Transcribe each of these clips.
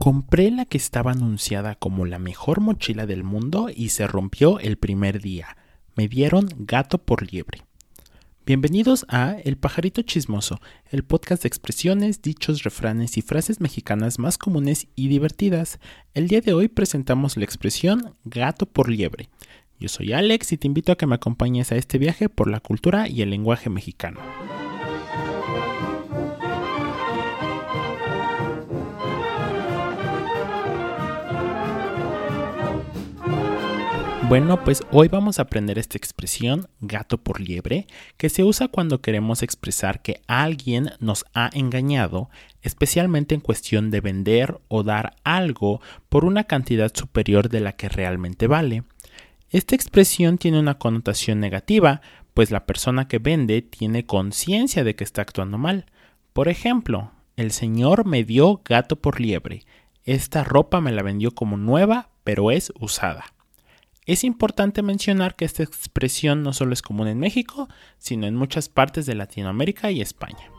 Compré la que estaba anunciada como la mejor mochila del mundo y se rompió el primer día. Me dieron gato por liebre. Bienvenidos a El Pajarito Chismoso, el podcast de expresiones, dichos, refranes y frases mexicanas más comunes y divertidas. El día de hoy presentamos la expresión gato por liebre. Yo soy Alex y te invito a que me acompañes a este viaje por la cultura y el lenguaje mexicano. Bueno, pues hoy vamos a aprender esta expresión, gato por liebre, que se usa cuando queremos expresar que alguien nos ha engañado, especialmente en cuestión de vender o dar algo por una cantidad superior de la que realmente vale. Esta expresión tiene una connotación negativa, pues la persona que vende tiene conciencia de que está actuando mal. Por ejemplo, el señor me dio gato por liebre. Esta ropa me la vendió como nueva, pero es usada. Es importante mencionar que esta expresión no solo es común en México, sino en muchas partes de Latinoamérica y España.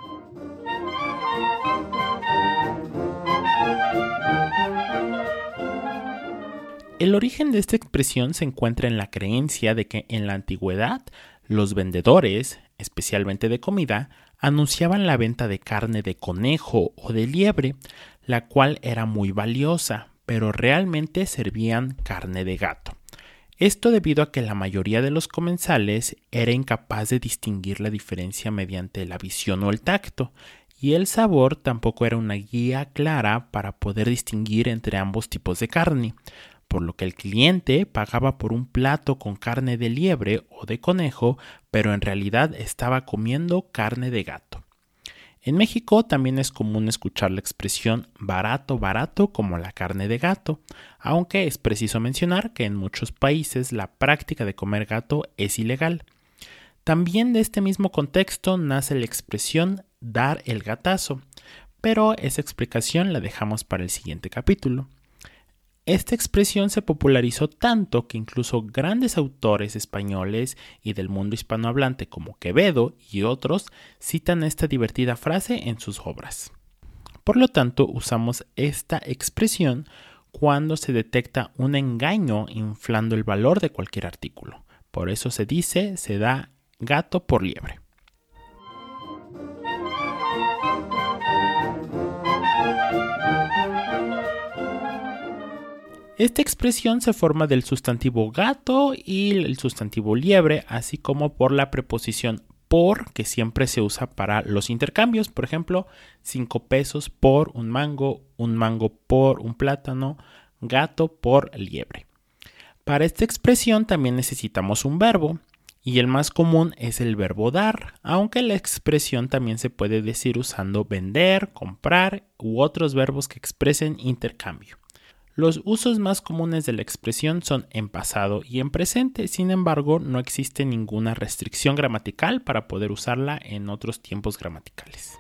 El origen de esta expresión se encuentra en la creencia de que en la antigüedad los vendedores, especialmente de comida, anunciaban la venta de carne de conejo o de liebre, la cual era muy valiosa, pero realmente servían carne de gato. Esto debido a que la mayoría de los comensales era incapaz de distinguir la diferencia mediante la visión o el tacto, y el sabor tampoco era una guía clara para poder distinguir entre ambos tipos de carne, por lo que el cliente pagaba por un plato con carne de liebre o de conejo, pero en realidad estaba comiendo carne de gato. En México también es común escuchar la expresión barato, barato como la carne de gato, aunque es preciso mencionar que en muchos países la práctica de comer gato es ilegal. También de este mismo contexto nace la expresión dar el gatazo, pero esa explicación la dejamos para el siguiente capítulo. Esta expresión se popularizó tanto que incluso grandes autores españoles y del mundo hispanohablante como Quevedo y otros citan esta divertida frase en sus obras. Por lo tanto, usamos esta expresión cuando se detecta un engaño inflando el valor de cualquier artículo. Por eso se dice, se da gato por liebre. Esta expresión se forma del sustantivo gato y el sustantivo liebre, así como por la preposición por, que siempre se usa para los intercambios. Por ejemplo, 5 pesos por un mango por un plátano, gato por liebre. Para esta expresión también necesitamos un verbo, y el más común es el verbo dar, aunque la expresión también se puede decir usando vender, comprar u otros verbos que expresen intercambio. Los usos más comunes de la expresión son en pasado y en presente, sin embargo, no existe ninguna restricción gramatical para poder usarla en otros tiempos gramaticales.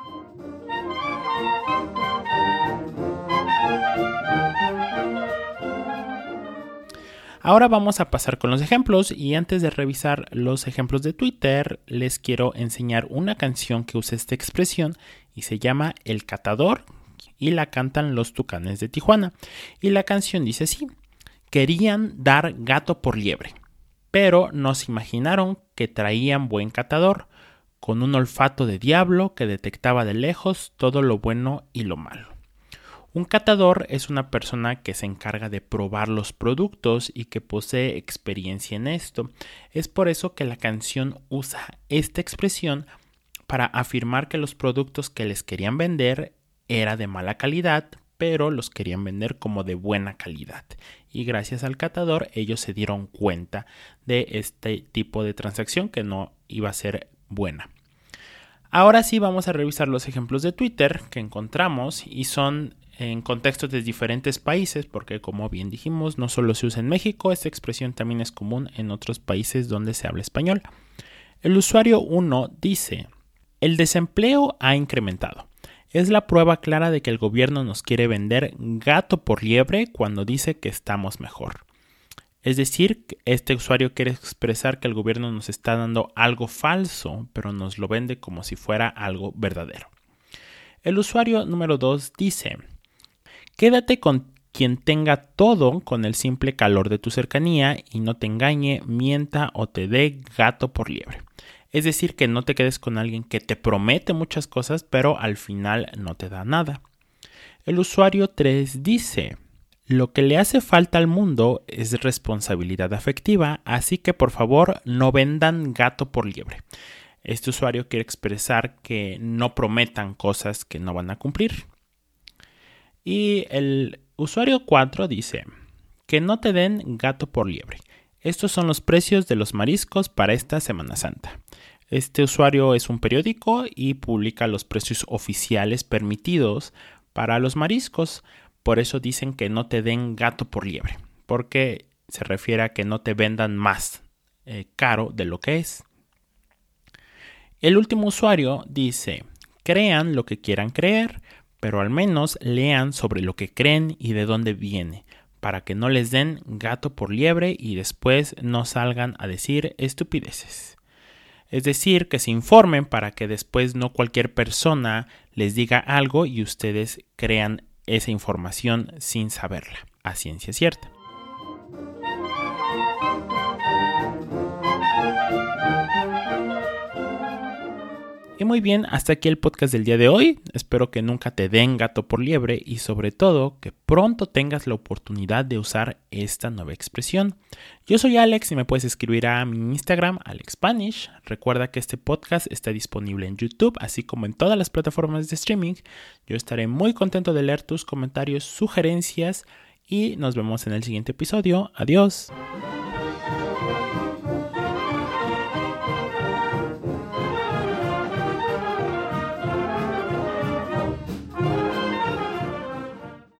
Ahora vamos a pasar con los ejemplos y antes de revisar los ejemplos de Twitter, les quiero enseñar una canción que usa esta expresión y se llama El Catador, y la cantan los Tucanes de Tijuana. Y la canción dice así: querían dar gato por liebre, pero no se imaginaron que traían buen catador, con un olfato de diablo que detectaba de lejos todo lo bueno y lo malo. Un catador es una persona que se encarga de probar los productos y que posee experiencia en esto. Es por eso que la canción usa esta expresión para afirmar que los productos que les querían vender era de mala calidad, pero los querían vender como de buena calidad. Y gracias al catador ellos se dieron cuenta de este tipo de transacción que no iba a ser buena. Ahora sí vamos a revisar los ejemplos de Twitter que encontramos y son en contextos de diferentes países porque, como bien dijimos, no solo se usa en México, esta expresión también es común en otros países donde se habla español. El usuario 1 dice: el desempleo ha incrementado. Es la prueba clara de que el gobierno nos quiere vender gato por liebre cuando dice que estamos mejor. Es decir, este usuario quiere expresar que el gobierno nos está dando algo falso, pero nos lo vende como si fuera algo verdadero. El usuario número 2 dice: Quédate con quien tenga todo con el simple calor de tu cercanía y no te engañe, mienta o te dé gato por liebre. Es decir, que no te quedes con alguien que te promete muchas cosas, pero al final no te da nada. El usuario 3 dice: lo que le hace falta al mundo es responsabilidad afectiva, así que por favor no vendan gato por liebre. Este usuario quiere expresar que no prometan cosas que no van a cumplir. Y el usuario 4 dice: que no te den gato por liebre. Estos son los precios de los mariscos para esta Semana Santa. Este usuario es un periódico y publica los precios oficiales permitidos para los mariscos. Por eso dicen que no te den gato por liebre, porque se refiere a que no te vendan más caro de lo que es. El último usuario dice: crean lo que quieran creer, pero al menos lean sobre lo que creen y de dónde viene, para que no les den gato por liebre y después no salgan a decir estupideces. Es decir, que se informen para que después no cualquier persona les diga algo y ustedes crean esa información sin saberla, a ciencia cierta. Y muy bien, hasta aquí el podcast del día de hoy. Espero que nunca te den gato por liebre y sobre todo que pronto tengas la oportunidad de usar esta nueva expresión. Yo soy Alex y me puedes escribir a mi Instagram, AlexSpanish. Recuerda que este podcast está disponible en YouTube, así como en todas las plataformas de streaming. Yo estaré muy contento de leer tus comentarios, sugerencias y nos vemos en el siguiente episodio. Adiós.